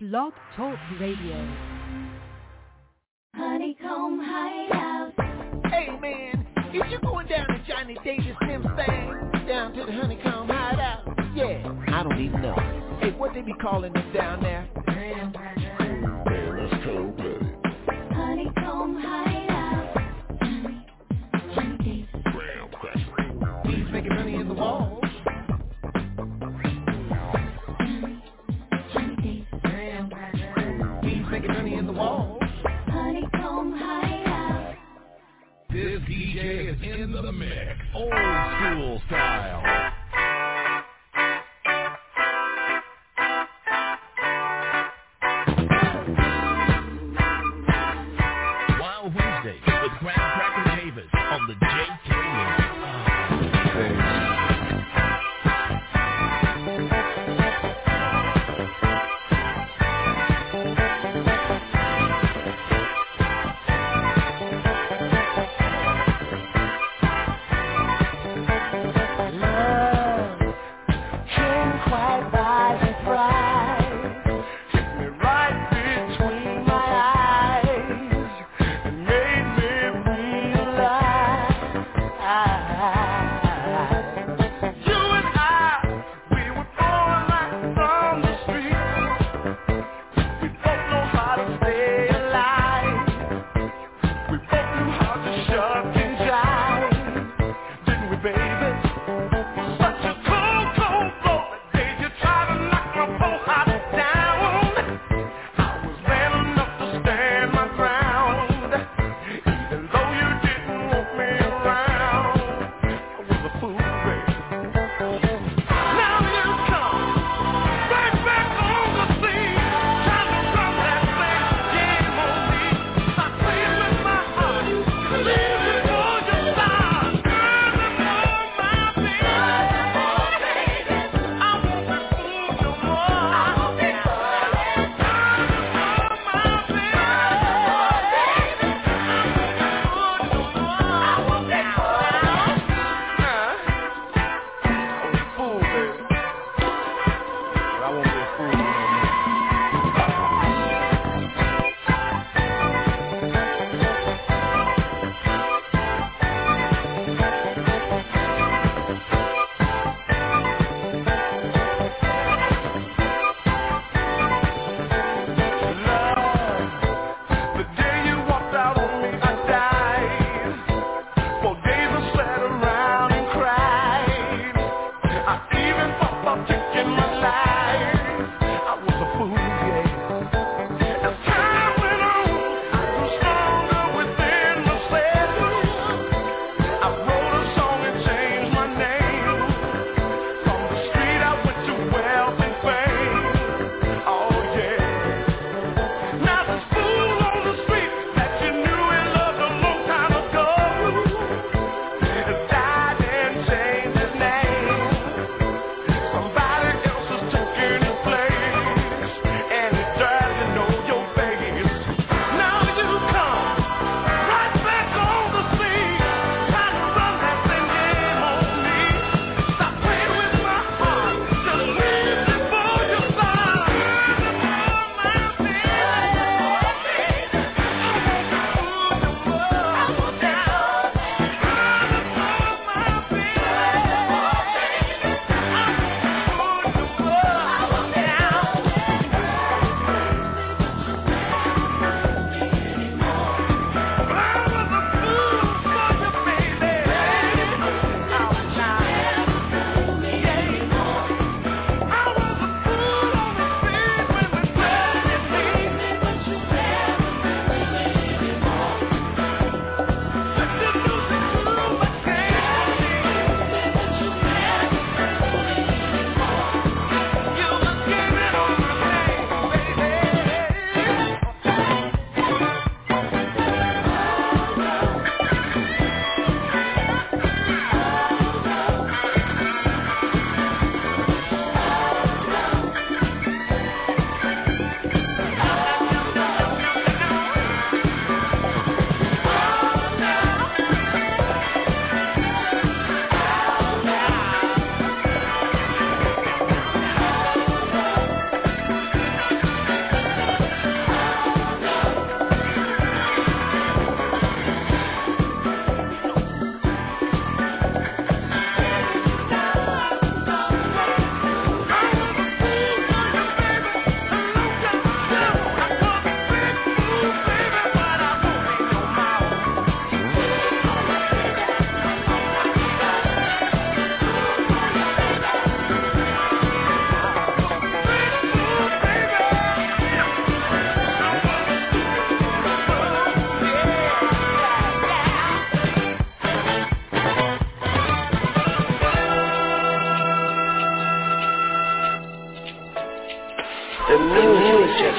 Blog Talk Radio. Honeycomb Hideout. Hey man, if you're going down to Johnny Davis Sims thing, down to the Honeycomb Hideout, yeah, I don't even know. Hey, what they be calling us down there? Man, that's cold blooded. Honeycomb Hideout. Johnny Davis. Graham Cracker. He's making money in the walls. Johnny Davis. He's making money in the walls. Honeycomb Hideout. This DJ is in the mix. Old school style. Wild Wednesday with Graham Cracker Davis on the JK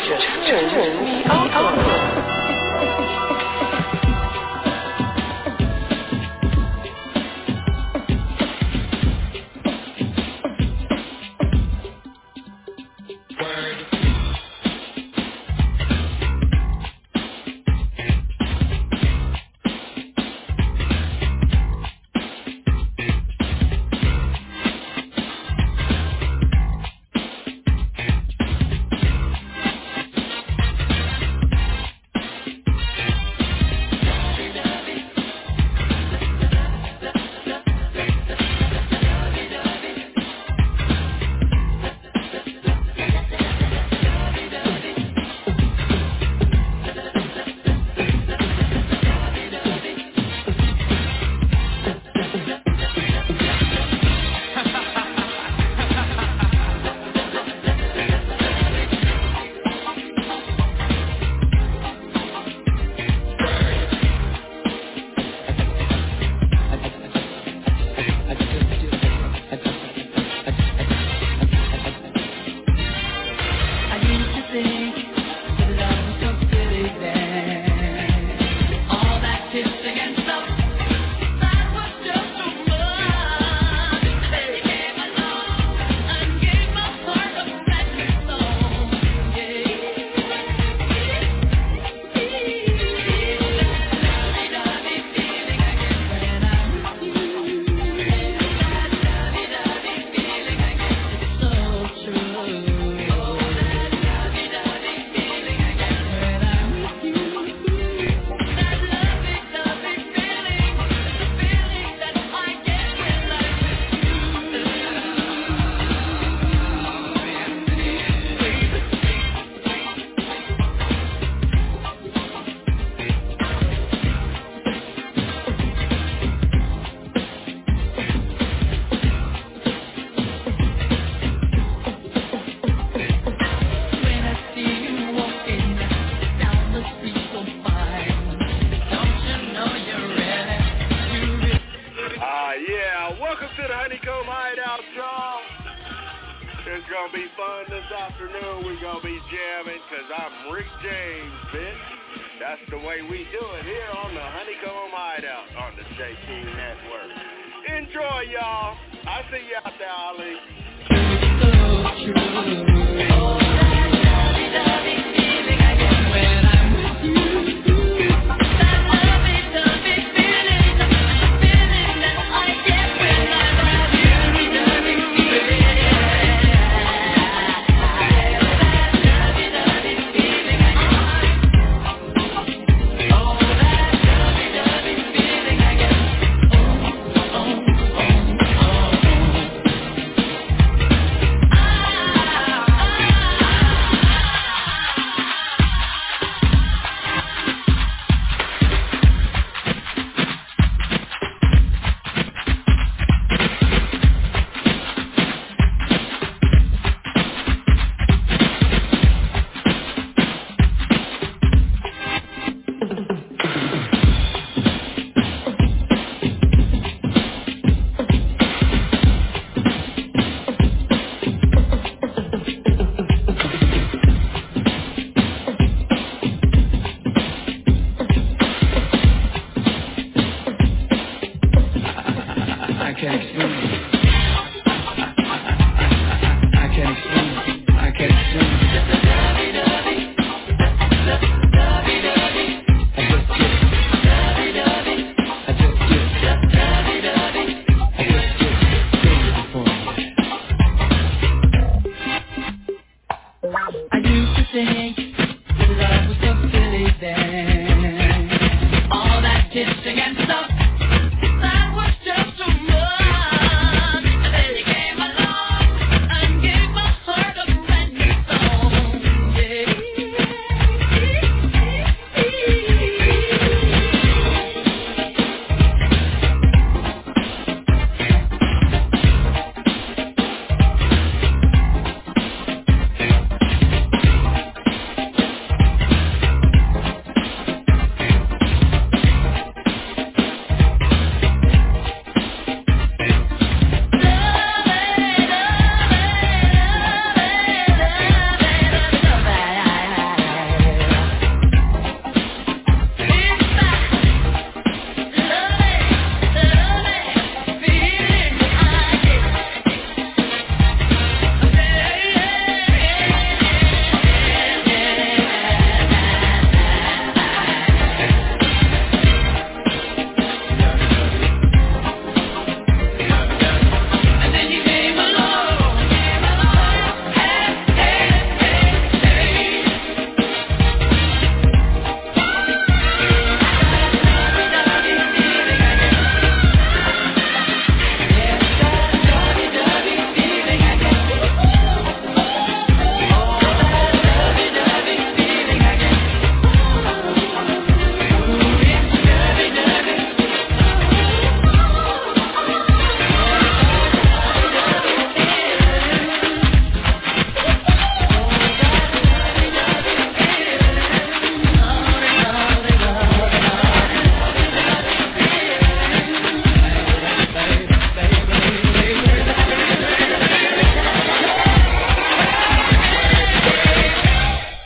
turns me on.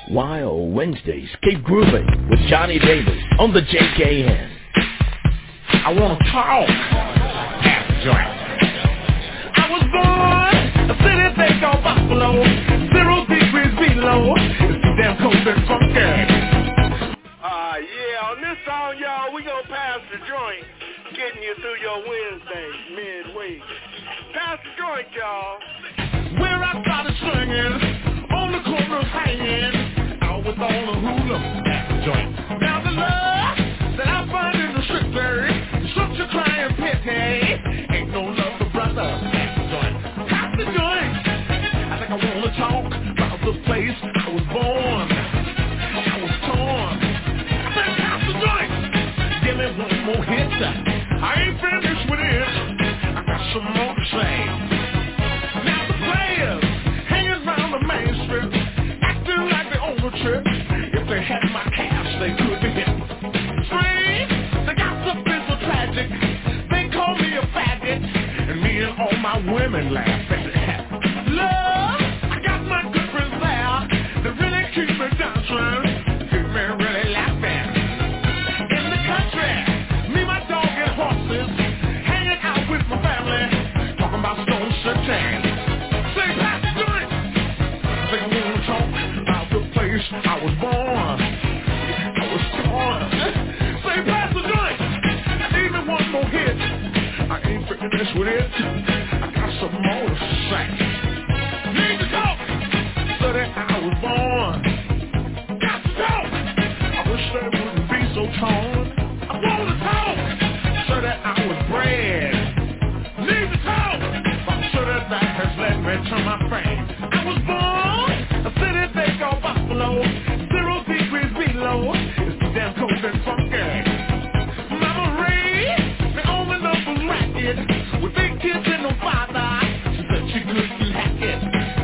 Wild Wednesdays, keep grooving with Johnny Davis on the JKN. I want to talk. Pass the joint. I was born a city they call Buffalo. 0 degrees below. It's too damn cold and funky. Yeah, on this song, y'all, we gonna pass the joint, getting you through your Wednesday midweek. Pass the joint, y'all. Where I started swinging, on the corners hanging, out with all the hula. Pass the joint. Now the love that I find in the street, such a crying pity. Ain't no love for brother. Pass the joint. Pass the joint. I think I wanna talk about the place I was born. I was torn. I said pass the joint. Give me one more hit. I ain't finished with it. I got some more to say. Now the players hanging around the main strip, acting like they own the trip. If they had my cash, they could be hit. The gossip is so tragic. They call me a faggot, and me and all my women laugh at it. Love, I got my good friends there. They really keep me dancing, keep me really laughing. In the country, me, my dog, and horses, hanging out with my family, talking about Stone City. Say, pass the joint. I think I wanna talk about the place I was born. I was torn. Say, pass the joint. I need me one more hit. I ain't finished with it. I got some more to say. Need to talk. So that I was born. Got to talk. I wish they wouldn't be so torn. I wanna talk. So that I was bred. Need to talk. So that has led me to my fame. I was born a city they call Buffalo. 0 degrees below. It's too damn cold and funky. Mama raised me on the number racket with big kids and no father. She said she couldn't hack it.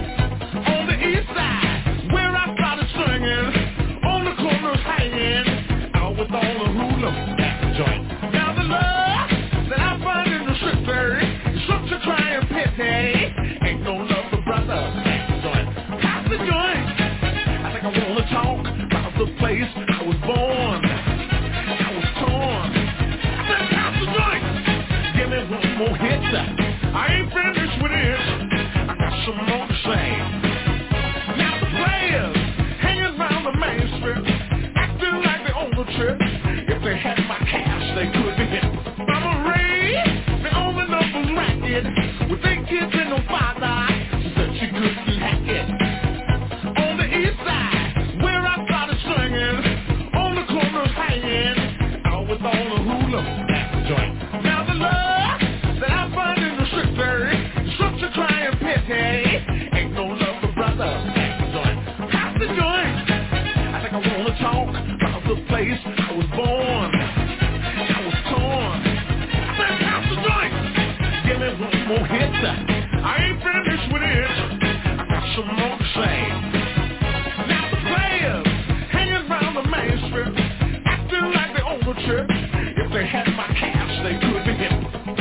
On the east side, where I started swinging, on the corners hanging, out with all the hula. Pass the joint. Now the love that I find in the street is such a crying pity. Ain't no love for brother. Pass the joint. Pass the joint. I think I wanna talk about the place I was born. I was torn. I said pass the joint. Give me one more hit. I ain't finished with it. I got some more to say. Now the players hanging around the main strip, acting like they own the trip. If they had my cash, they could be hit. Mama raised me on the number racket with big kids and no father. She said she couldn't hack it. On the east side, where I started swinging, on the corners hanging, out with all the hula. Pass the joint. Now the love that I find in the street is such a crying pity. Ain't no love for brother. Pass the joint. Pass the joint. I think I wanna talk about the place I was born. I was torn. I said pass the joint. Give me one more hit. I ain't finished with it. I got some more to say. Now the players hanging around the main strip, acting like they own the trip. If they had my cash, they could be hit.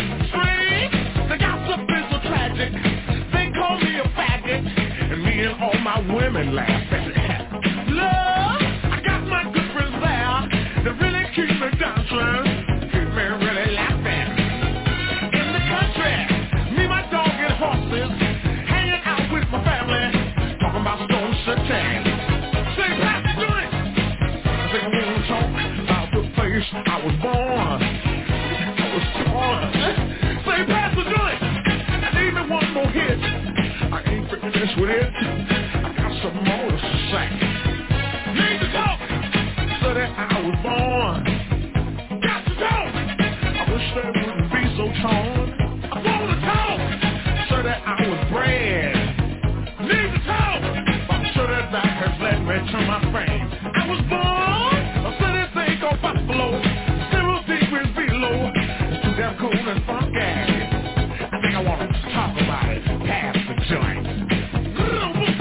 The gossip is so tragic. They call me a faggot, and me and all my women laugh at it. Love, I got my good friends there. They really keep me dancing, keep me really laughing. In the country, me, my dog, and horses, hanging out with my family, talking about Stone City. Say, pass the joint. I think I wanna talk about the place I was born. I was torn. Say, pass the joint. I need me one more hit. I ain't finished with it. I got some more to say. Need to talk. So that I was born. Got to talk. I wish they wouldn't be so torn. I wanna talk. So that I was bred. Need to talk. So that has led me to my fame. I was born a city they call Buffalo. 0 degrees below. It's too damn cold and funky. I think I wanna talk about it. Pass the joint.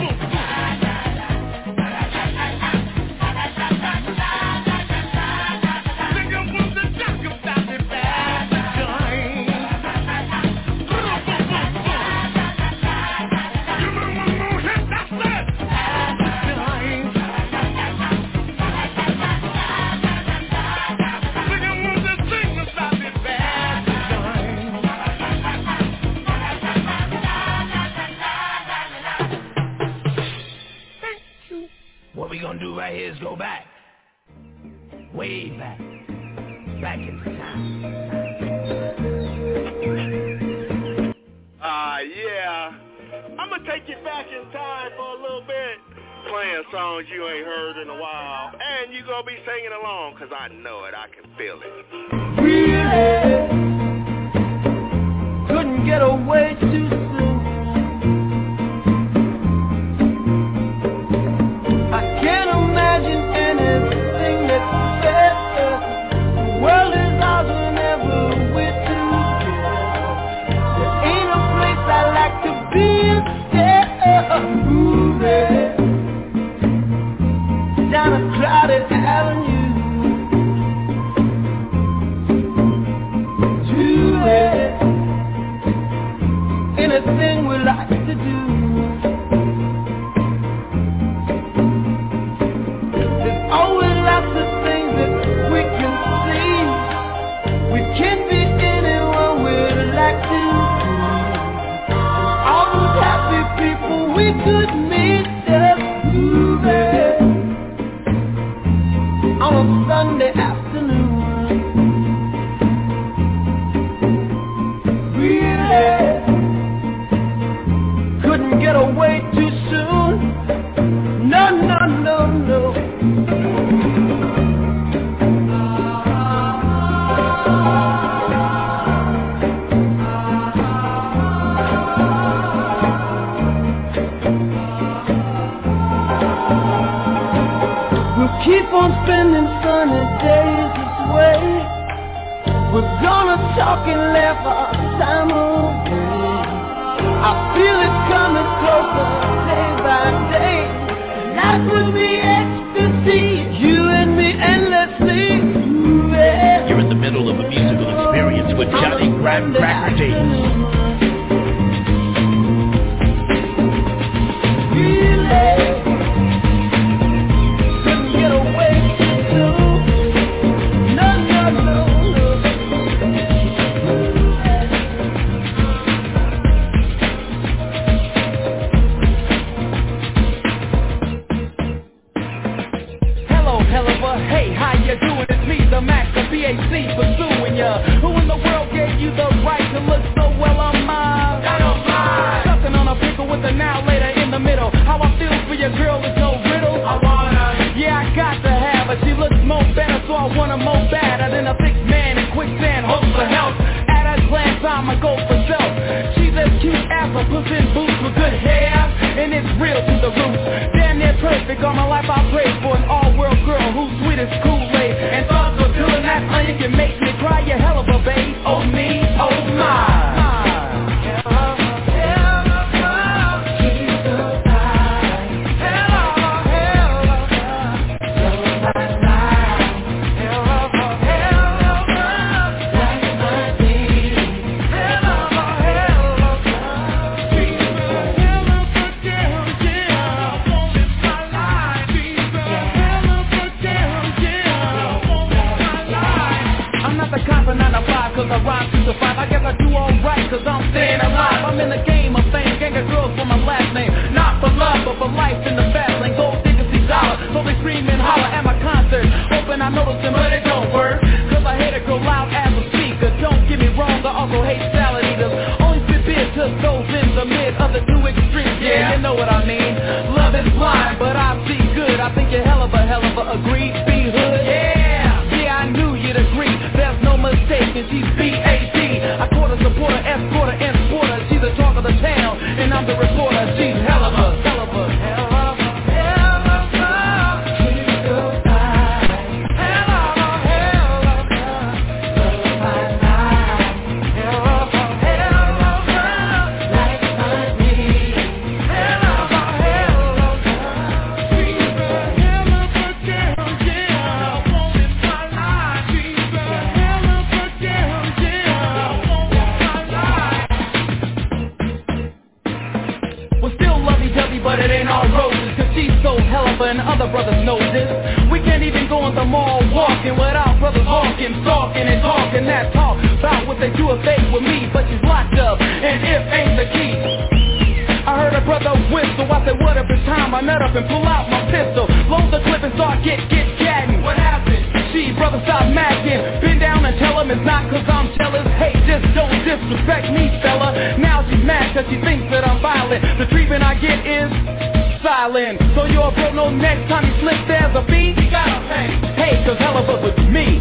What we gonna do right here is go back. Way back. Back in time. Yeah. I'm gonna take you back in time for a little bit. Playing songs you ain't heard in a while. And you gonna be singing along, cause I know it, I can feel it. Really couldn't get away too soon. I can't imagine anything that's better. The world is ours whenever we're together. There ain't a place I like to be instead of moving down a crowded avenue. Doing anything we like to do. There's always lots of things that we can see. We can be anyone we'd like to be. All those happy people we could meet just moving on a Sunday afternoon. Really couldn't get away too soon. No, no, no, no. We'll keep on spending sunny days this way. We're gonna talk and laugh our time away. I feel it coming closer day by day. Life will be ecstasy, you and me endlessly. Yeah. You're in the middle of a musical experience with Johnny Graham Cracker Davis. Pursuing ya. Who in the world gave you the right to look so well on mine? I don't mind. Sucking on a pickle with a now later in the middle. How I feel for your girl is no riddle. I wanna, yeah, I got to have her. She looks more better, so I want her more badder than a fixed man in quicksand. Hope for help. At a glance, I'ma go for self. She's as cute as a puss in boots with good hair, and it's real to the roots. Damn near perfect. All my life I prayed for an all-world girl who's sweet as Kool-Aid and thoughts of doing that onion can make me cry. You hell of a babe. Oh me, oh my. Cause I rhyme to survive. I guess I do alright cause I'm staying alive. I'm in the game of fame, gang of girls for my last name. Not for love, but for life in the fast lane. Gold diggers see dollar, so they scream and holler at my concert. Hoping I notice them, but it don't work. Cause I hate it go loud as a speaker. Don't get me wrong, I also hate salad eaters. Only spit beer to those in the mid of the two extremes. Yeah, you know what I mean. Love is blind, but I see good. I think you're hell of a agreed B-hood. Yeah, I knew you'd agree. There's no mistake, and she's B.A.D. I caught a supporter, escorter, and sporter. She's the talk of the town, and I'm the reporter. She's hell of a. But it ain't all roses, cause she's so hell of and other brothers know this. We can't even go in the mall walking without brothers walking, talking and talking that talk about what they do if they with me. But she's locked up, and if ain't the key. I heard a brother whistle, I said what if it's time I nut up and pull out my pistol. that she thinks that I'm violent. The treatment I get is silent. So you're a bro, no next time you slip there's a beat, you gotta pay. Hey, cause hell of us with me.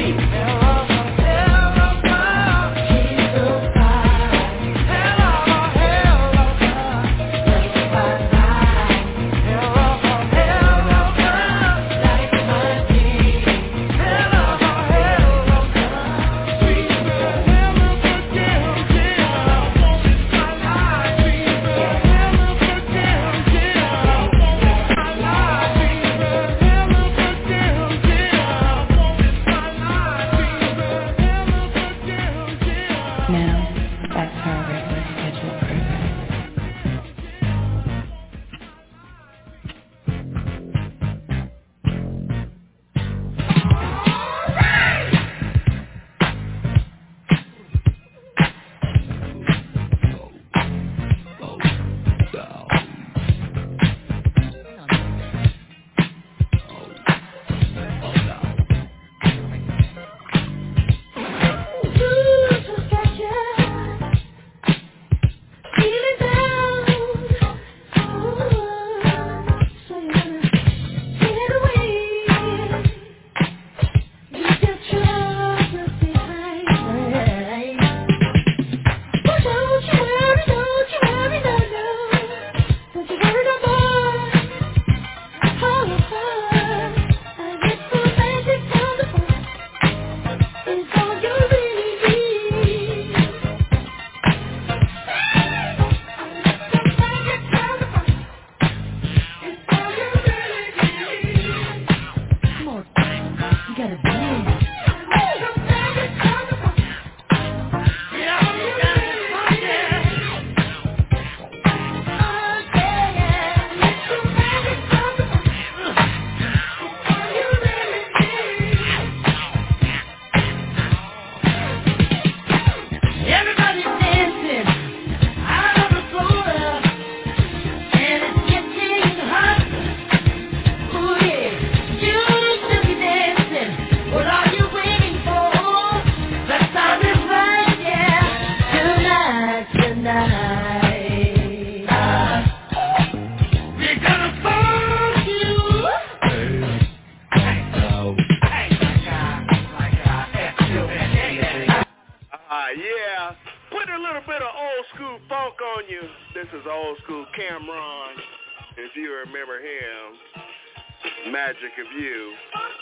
Magic of You.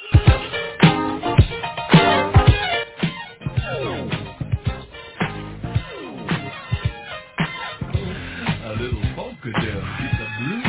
A little funkadelic, it's a blues.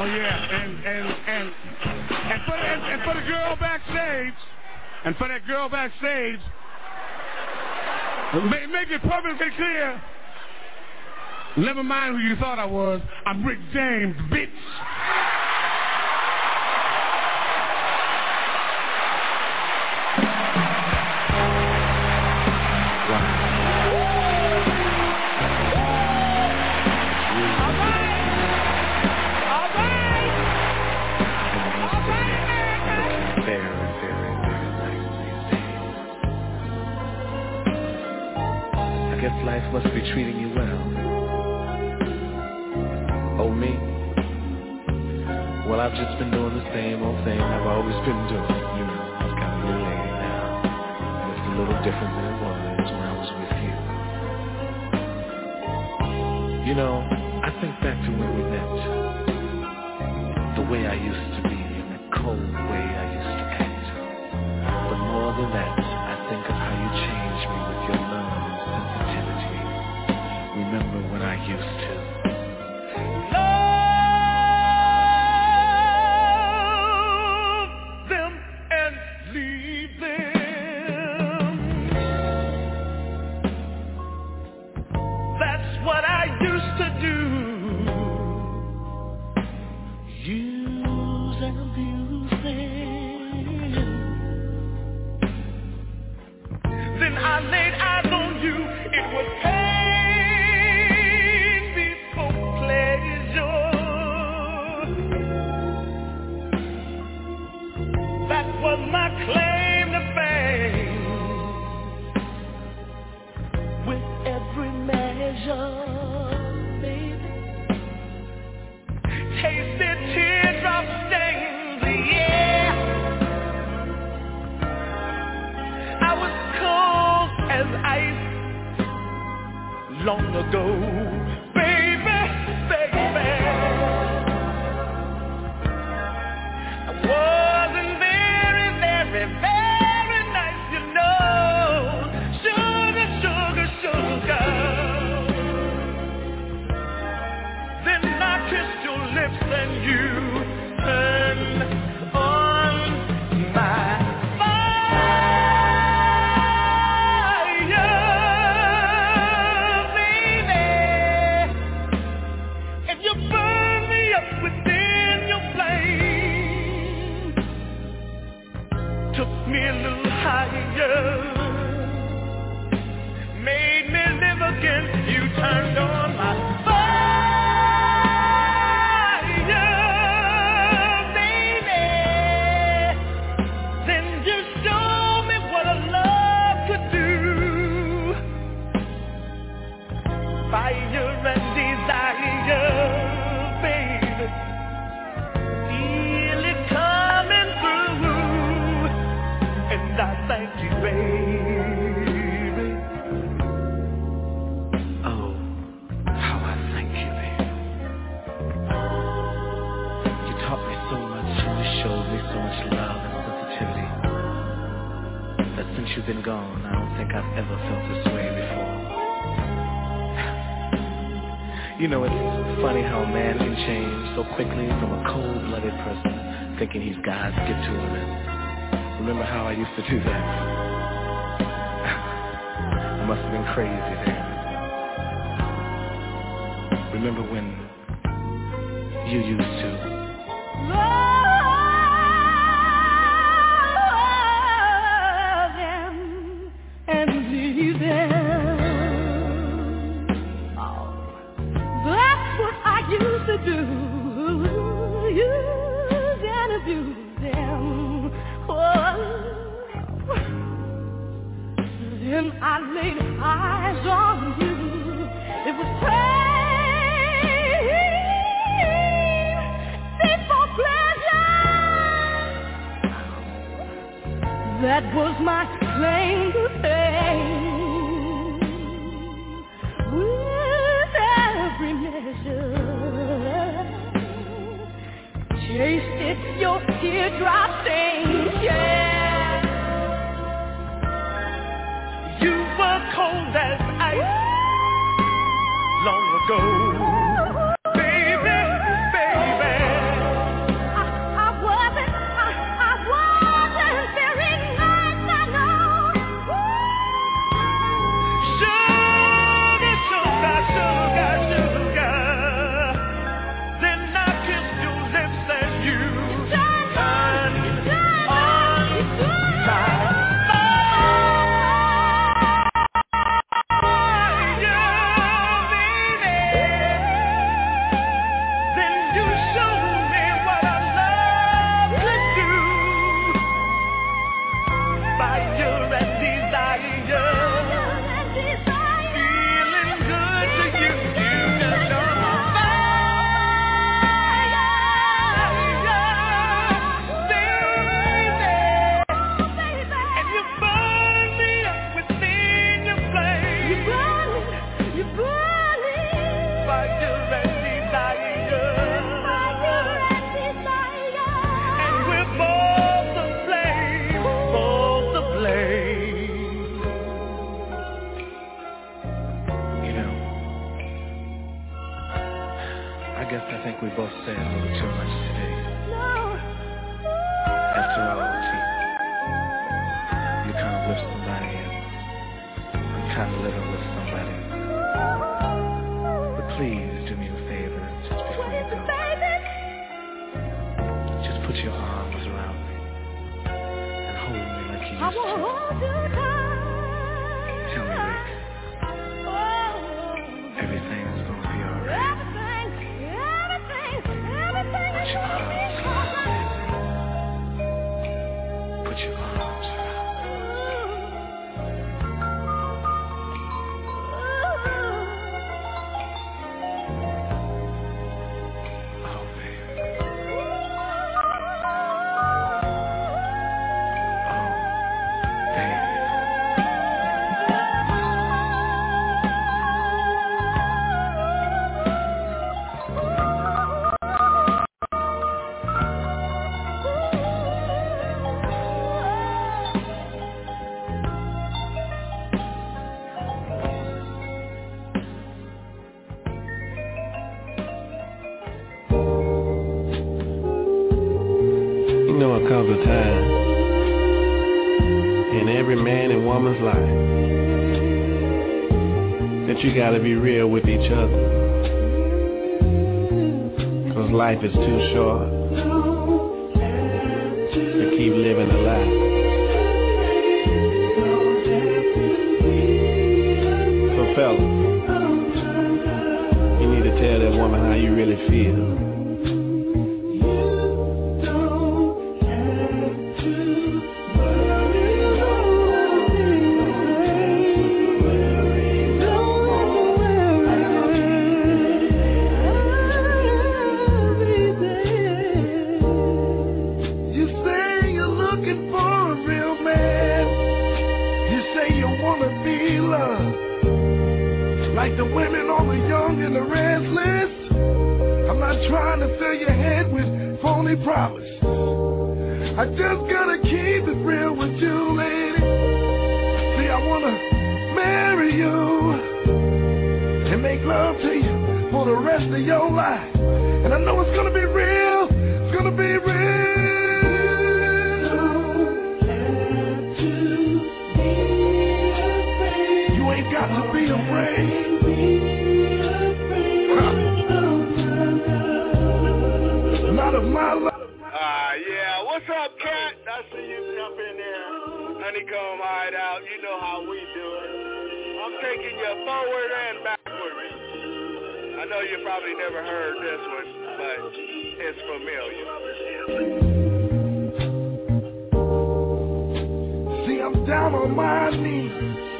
Oh yeah, and for the girl backstage, and for that girl backstage, make it perfectly clear. Never mind who you thought I was. I'm Rick James, bitch. Life must be treating you well. Oh, me? Well, I've just been doing the same old thing I've always been doing. You know, I've got a new lady now, and it's a little different than it was when I was with you. You know, I think back to when we met, the way I used to be, and the cold way I used to act. But more than that, I think of how you changed me with your love. Remember when I used to love them and leave them. That's what I used to do. Use and abuse them. Then I laid eyes on you. It was pain. Was my claim to fame. With every measure, baby, tasted teardrop stains, yeah. I was cold as ice long ago, baby, baby. I wasn't very nice, you know. Sugar, sugar, sugar. Then I kissed your lips and you turned on my fire, baby. And you burned me up within your flame. Took me a little higher, made me live again. You turned on my fire, baby. Then you showed me what a love could do. Fire and desire, baby. Feel it coming through. And I thank you, baby. Oh, how I thank you, baby. You taught me so much and you showed me so much love and sensitivity that since you've been gone, I don't think I've ever felt this way before. You know, it's funny how a man can change so quickly from a cold-blooded person thinking he's God's gift to him. Remember how I used to do that? I must have been crazy then. Remember when you used to love them and leave them? Oh, that's what I used to do. Use and abuse them. Then I laid eyes on you. It was pain, simple pleasure. That was my claim to fame. With every measure, tasted your teardrop stains, yeah. You were cold as ice long ago, baby, baby. We both said a little too much today. After all, you're kind of with somebody and I'm kind of living with somebody. But please do me a favor just before you go. Just put your arms around me and hold me like you used to. Tell me, Rick, everything is going to be all right. Put your arms around me. Oh, baby. Oh, baby. Comes a time in every man and woman's life that you gotta be real with each other, 'cause life is too short to keep living a lie. So fellas, you need to tell that woman how you really feel. Like the women on the young and the restless, I'm not trying to fill your head with phony promises. I just gotta keep it real with you, lady. See, I wanna marry you and make love to you for the rest of your life. And I know it's gonna be real, it's gonna be real. You ain't got to be afraid. Not of my love. Yeah, what's up, cat? I see you jump in there. Honeycomb Hideout, you know how we do it. I'm taking you forward and backward. I know you probably never heard this one, but it's familiar. See, I'm down on my knees,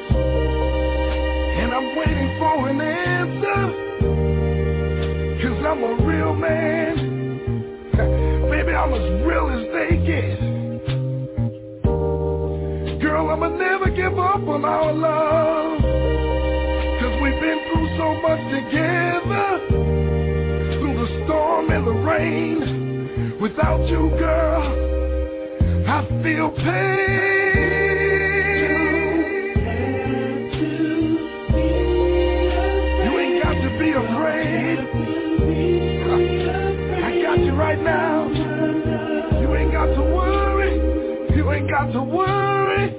and I'm waiting for an answer, 'cause I'm a real man. Baby, I'm as real as they get. Girl, I'ma never give up on our love, 'cause we've been through so much together, through the storm and the rain. Without you, girl, I feel pain. You ain't got to be afraid. I got you right now. You ain't got to worry. You ain't got to worry.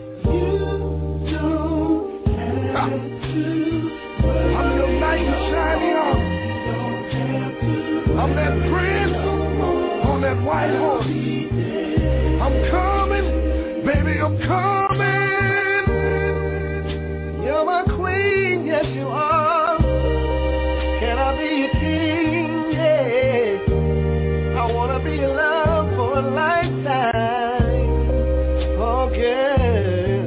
I'm your knight in shining armor. I'm that prince on that white horse. I'm coming, baby, I'm coming. You're my queen, yes you are. Can I be your king? Yeah. I wanna be in love for a lifetime. Oh, girl.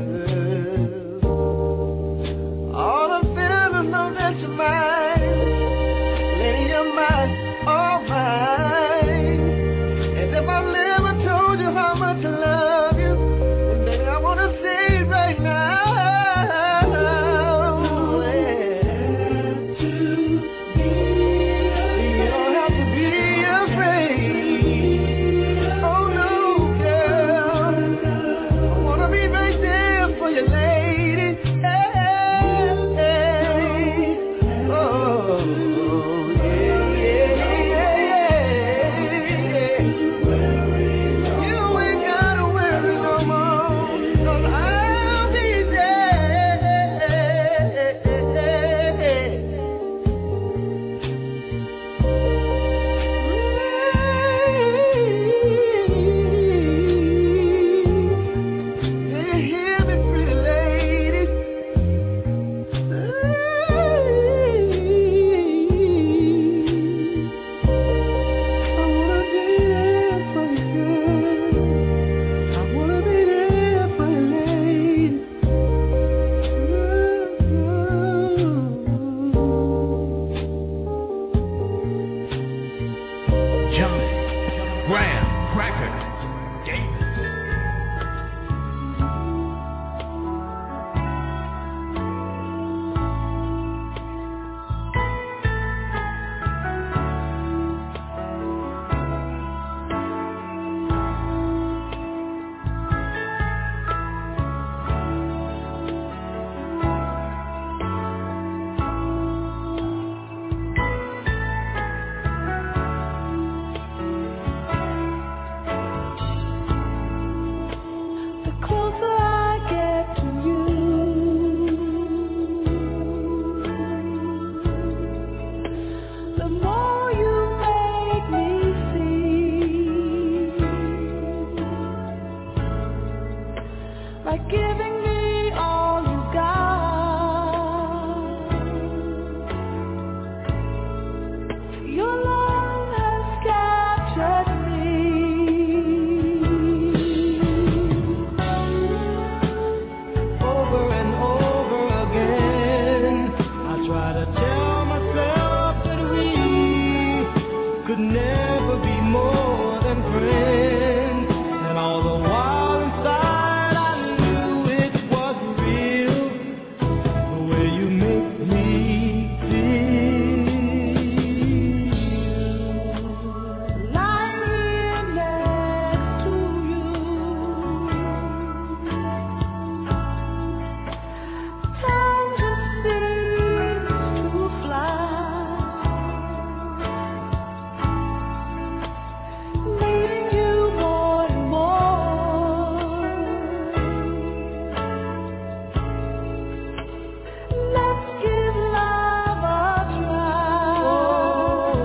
by giving me all you got. Your love has captured me. Over and over again, I try to tell myself that we could never be more than friends, and all the while inside I knew it was real, the way you make me feel. Lying here next to you, time just seems to fly. Needing you more and more. Let's give love a try.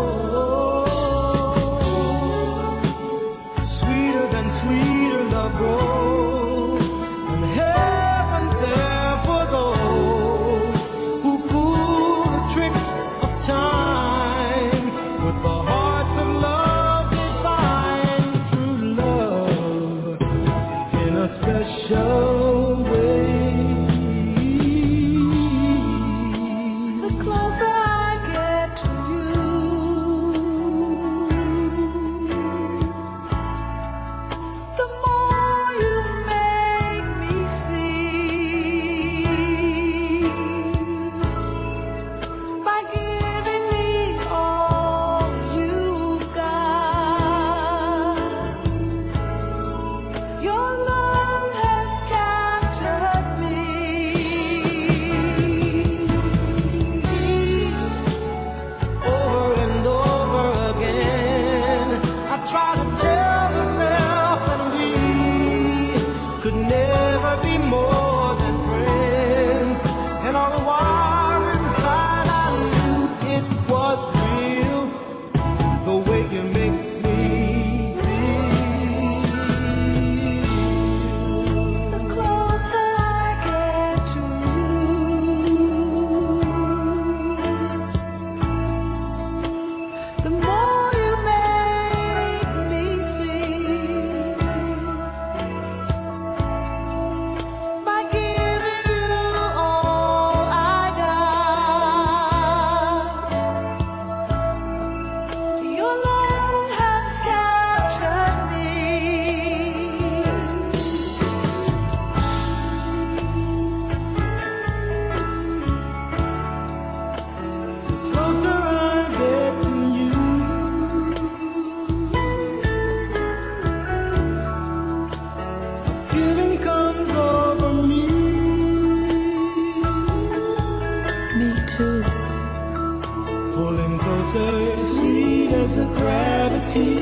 Sweeter than sweeter love grows, and heaven's there for those who pull the tricks of time with the hearts of love divine. True love in a special way. The closer I get to you, the more you make me see. By giving me all you've got, your love has captured me. Over and over again, I try to tell myself that we could never be more than friends, and all the while inside I knew it was real, the way you make me feel. The closer I get to you, the more you make me feel. By giving you all I got, your love has captured me. The closer I get to you, feeling comes over me. Me too. Pulling closer, sweet as the gravity.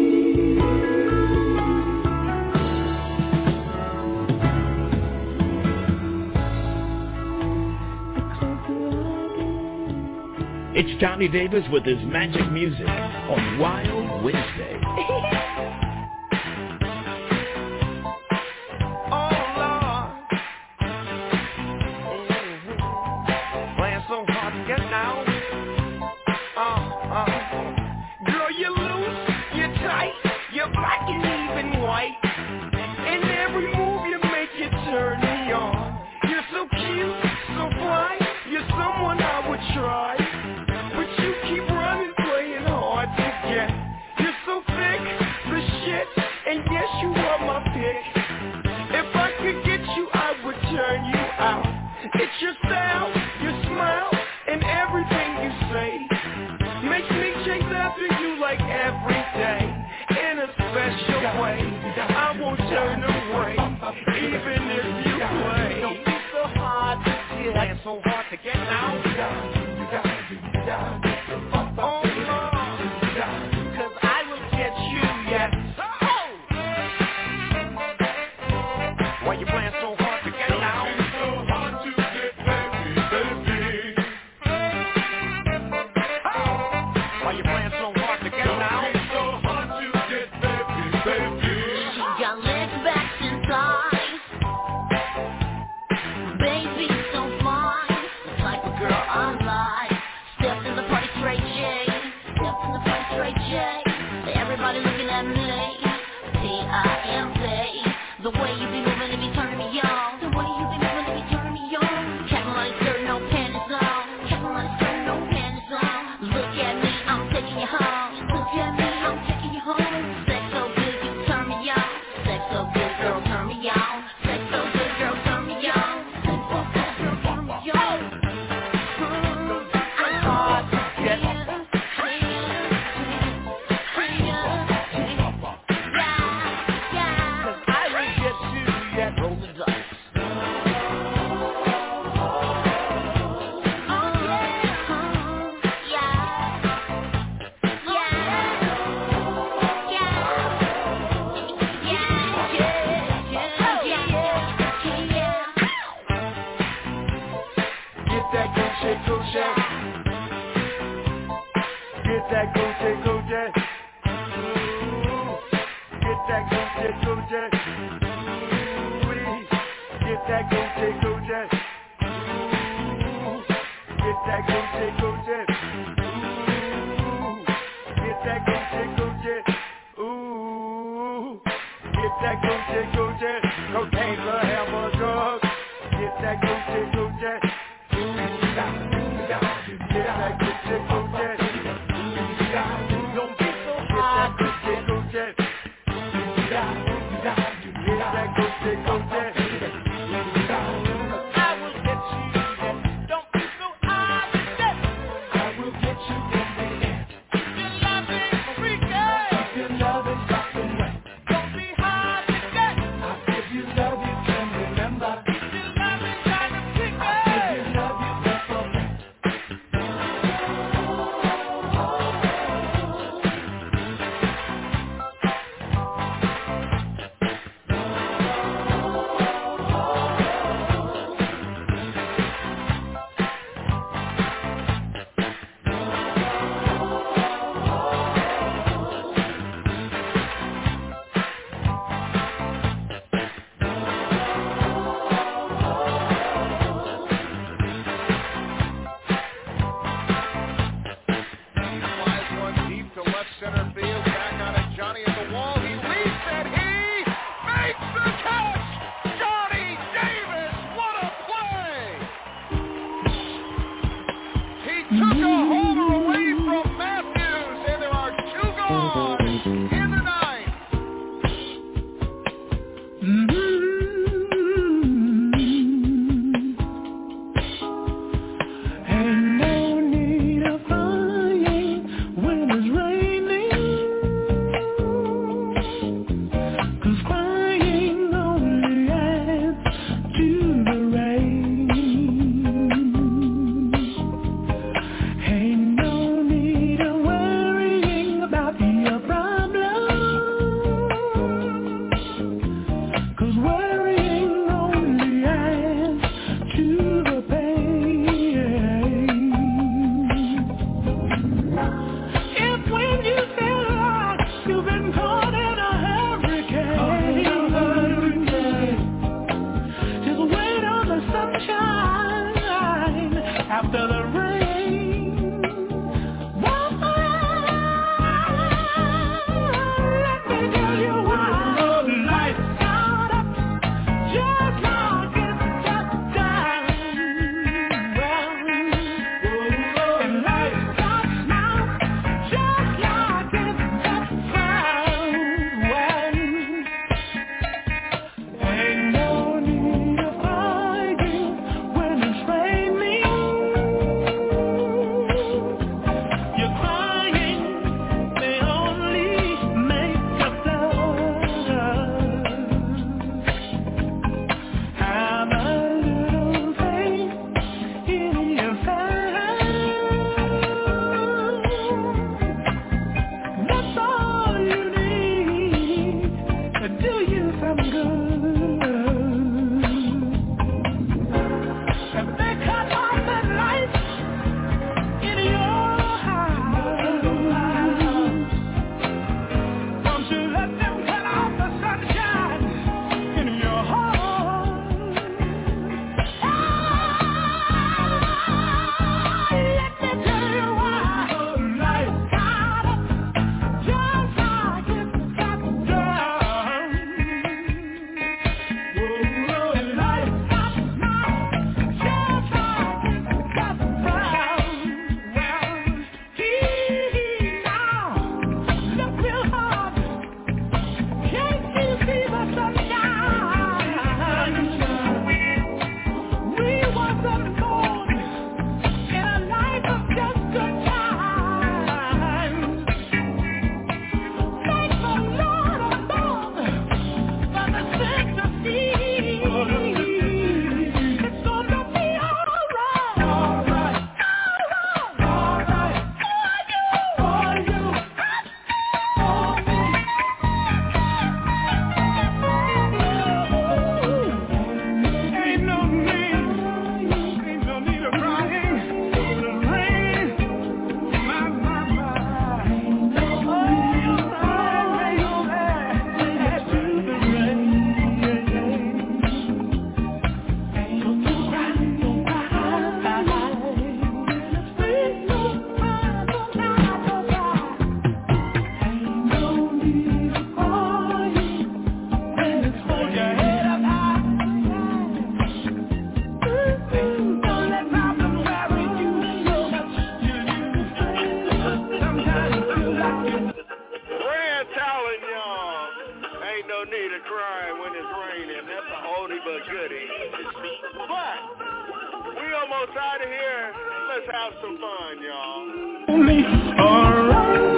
The closer I get. It's Tommy Davis with his magic music on Wild Wednesday. Playing so hard to get now. Girl, you're loose, you're tight, you're black and even white. And every move you make, you turn me on. You're so cute, so fly, you're someone I would try. But you keep running, playing hard to get. You're so thick, the shit, and yes, you are my pick. If I could get you, I would turn you out. It's your style, your smile, and everything you say makes me chase after you like every day. In a special way, I won't turn away, even if you play. Don't be so hard to get, playing so hard to get now. Oh Lord, 'cause I will get you, yes. Why you playing so hard to get now? Why you playing so hard to get now? She got legs back and thighs. roll the dice. Get that Gucci, Gucci. Ooh. Get that Gucci, Gucci. Ooh. Get that Gucci, Gucci. Ooh. Get that Gucci, Gucci. Ooh. Get that Gucci, Gucci. Ooh. Get that Gucci, Gucci. Cocaine, love, hammer, drugs. Get that Gucci, Gucci. Get that Gucci, Gucci. but goodie. But we almost out of here. Let's have some fun, y'all. Alright.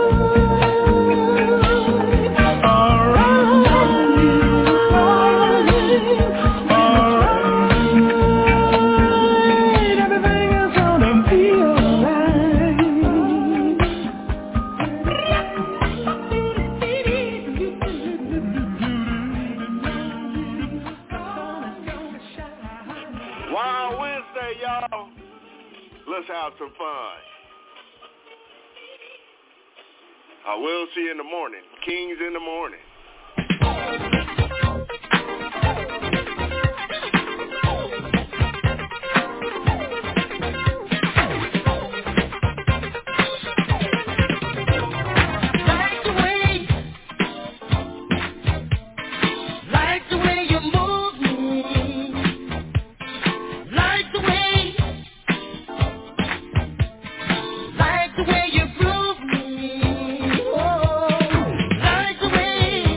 Let's have some fun. I will see you in the morning. Kings in the morning. Like the way you prove me, oh, like the way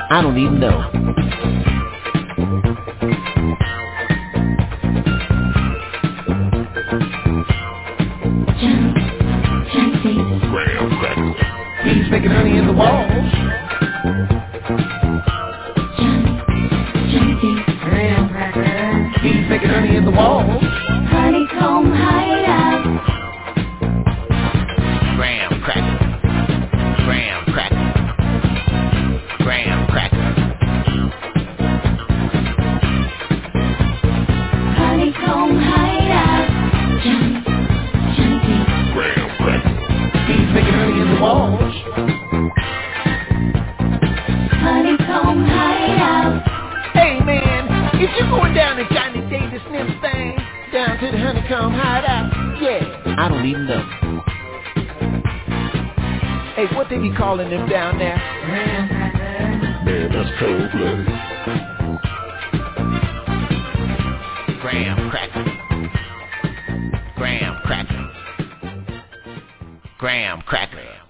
I don't even know. Graham cracker. He's making honey in the walls. Graham cracker. He's making honey in the walls. Honeycomb Hideout. Graham cracker. Graham cracker. Graham cracker. Honeycomb Hideout. Graham cracker. He's making honey in the walls. Honeycomb Hideout. Hey man, if you're going down to Johnny Davis Snips thing, down to the Honeycomb Hideout, yeah, I don't even know. Hey, what they be calling them down there? Man, that's cold-blooded. Graham cracker. Graham cracker. Graham cracker.